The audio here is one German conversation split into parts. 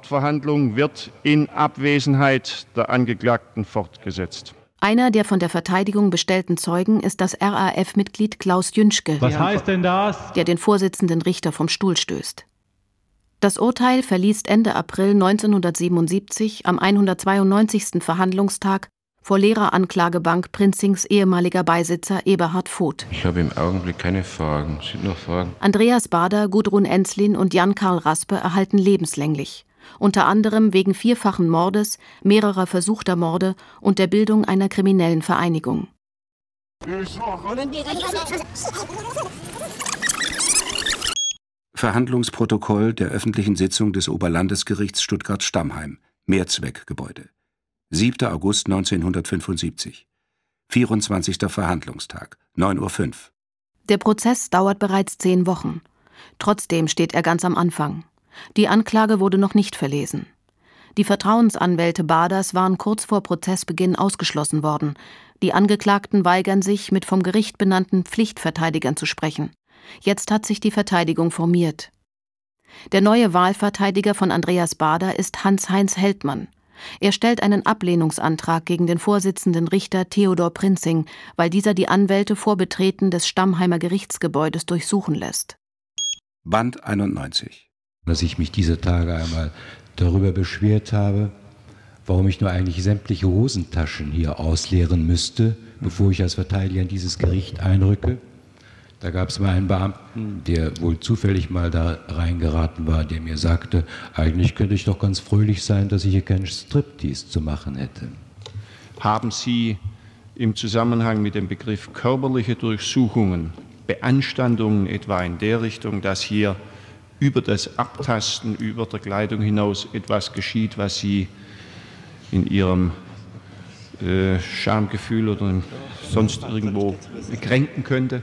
Hauptverhandlung wird in Abwesenheit der Angeklagten fortgesetzt. Einer der von der Verteidigung bestellten Zeugen ist das RAF-Mitglied Klaus Jünschke, Was heißt denn das? der den Vorsitzenden Richter vom Stuhl stößt. Das Urteil verließ Ende April 1977 am 192. Verhandlungstag vor leerer Anklagebank Prinzings ehemaliger Beisitzer Eberhard Voth. Ich habe im Augenblick keine Fragen. Es sind nur Fragen. Andreas Baader, Gudrun Ensslin und Jan-Karl Raspe erhalten lebenslänglich. Unter anderem wegen 4-fachen Mordes, mehrerer versuchter Morde und der Bildung einer kriminellen Vereinigung. Verhandlungsprotokoll der öffentlichen Sitzung des Oberlandesgerichts Stuttgart-Stammheim, Mehrzweckgebäude. 7. August 1975. 24. Verhandlungstag, 9:05 Uhr. Der Prozess dauert bereits 10 Wochen. Trotzdem steht er ganz am Anfang. Die Anklage wurde noch nicht verlesen. Die Vertrauensanwälte Baaders waren kurz vor Prozessbeginn ausgeschlossen worden. Die Angeklagten weigern sich, mit vom Gericht benannten Pflichtverteidigern zu sprechen. Jetzt hat sich die Verteidigung formiert. Der neue Wahlverteidiger von Andreas Baader ist Hans-Heinz Heldmann. Er stellt einen Ablehnungsantrag gegen den Vorsitzenden Richter Theodor Prinzing, weil dieser die Anwälte vor Betreten des Stammheimer Gerichtsgebäudes durchsuchen lässt. Band 91. Dass ich mich dieser Tage einmal darüber beschwert habe, warum ich nur eigentlich sämtliche Hosentaschen hier ausleeren müsste, bevor ich als Verteidiger in dieses Gericht einrücke. Da gab es mal einen Beamten, der wohl zufällig mal da reingeraten war, der mir sagte, eigentlich könnte ich doch ganz fröhlich sein, dass ich hier keinen Striptease zu machen hätte. Haben Sie im Zusammenhang mit dem Begriff körperliche Durchsuchungen, Beanstandungen etwa in der Richtung, dass hier über das Abtasten, über der Kleidung hinaus etwas geschieht, was Sie in Ihrem Schamgefühl oder sonst irgendwo kränken könnte?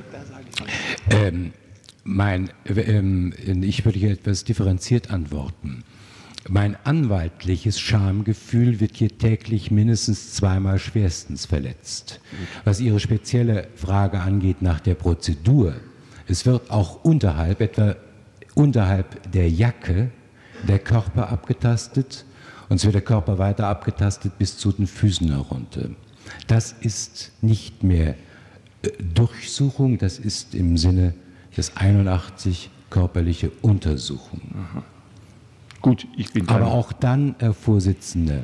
Ich würde hier etwas differenziert antworten. Mein anwaltliches Schamgefühl wird hier täglich mindestens 2-mal schwerstens verletzt. Was Ihre spezielle Frage angeht nach der Prozedur, es wird auch etwa unterhalb der Jacke der Körper abgetastet und es wird der Körper weiter abgetastet bis zu den Füßen herunter. Das ist nicht mehr Durchsuchung, das ist im Sinne des 81 körperliche Untersuchung. Aha. Gut, ich bin aber auch dann, Herr Vorsitzender,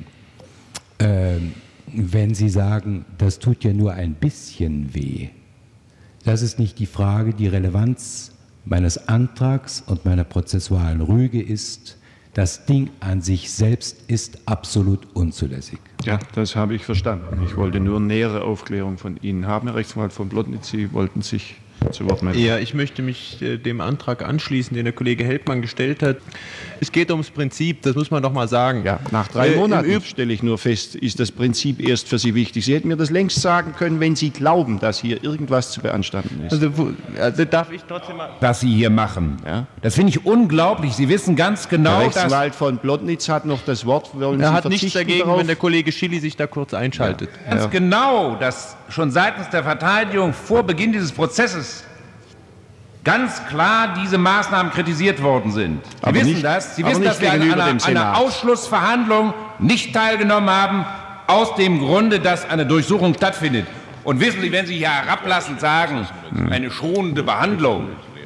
wenn Sie sagen, das tut ja nur ein bisschen weh, das ist nicht die Frage. Die Relevanz meines Antrags und meiner prozessualen Rüge ist, das Ding an sich selbst ist absolut unzulässig. Ja, das habe ich verstanden. Ich wollte nur nähere Aufklärung von Ihnen haben. Herr Rechtsanwalt von Plotnitz, Sie wollten sich zu Wort melden. Ja, ich möchte mich dem Antrag anschließen, den der Kollege Heldmann gestellt hat. Es geht ums Prinzip, das muss man doch mal sagen. Ja, nach 3 Monaten, stelle ich nur fest, ist das Prinzip erst für Sie wichtig. Sie hätten mir das längst sagen können, wenn Sie glauben, dass hier irgendwas zu beanstanden ist. Also darf ich trotzdem mal... Was Sie hier machen, ja? Das finde ich unglaublich. Sie wissen ganz genau, der Rechtsanwalt von Plotnitz hat noch das Wort. Er hat nichts dagegen, wenn der Kollege Schilly sich da kurz einschaltet. Ja. Ganz genau, dass schon seitens der Verteidigung vor Beginn dieses Prozesses ganz klar diese Maßnahmen kritisiert worden sind. Sie wissen das. Sie wissen, dass wir an einer Ausschlussverhandlung nicht teilgenommen haben, aus dem Grunde, dass eine Durchsuchung stattfindet. Und wissen Sie, wenn Sie hier herablassend sagen, eine schonende Behandlung,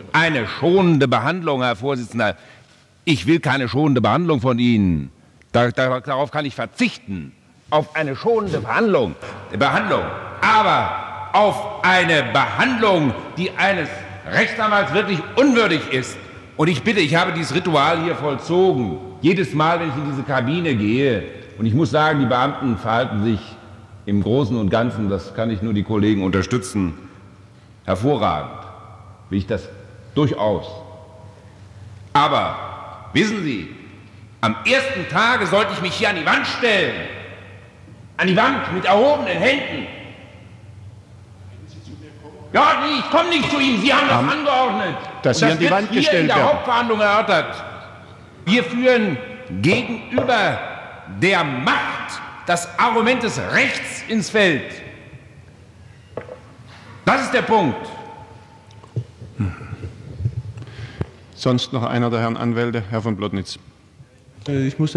Herr Vorsitzender, ich will keine schonende Behandlung von Ihnen. Darauf kann ich verzichten. Auf eine schonende Behandlung. Aber auf eine Behandlung, die eines Rechtsanwalts wirklich unwürdig ist. Und ich bitte, ich habe dieses Ritual hier vollzogen. Jedes Mal, wenn ich in diese Kabine gehe. Und ich muss sagen, die Beamten verhalten sich im Großen und Ganzen, das kann ich nur die Kollegen unterstützen, hervorragend. Will ich das durchaus. Aber, wissen Sie, am ersten Tage sollte ich mich hier an die Wand stellen. An die Wand mit erhobenen Händen. Ja, nee, ich komme nicht zu Ihnen. Sie haben das angeordnet. Dass Sie an die Wand gestellt werden. In der Hauptverhandlung erörtert. Wir führen gegenüber der Macht das Argument des Rechts ins Feld. Das ist der Punkt. Sonst noch einer der Herren Anwälte, Herr von Plotnitz. Ich muss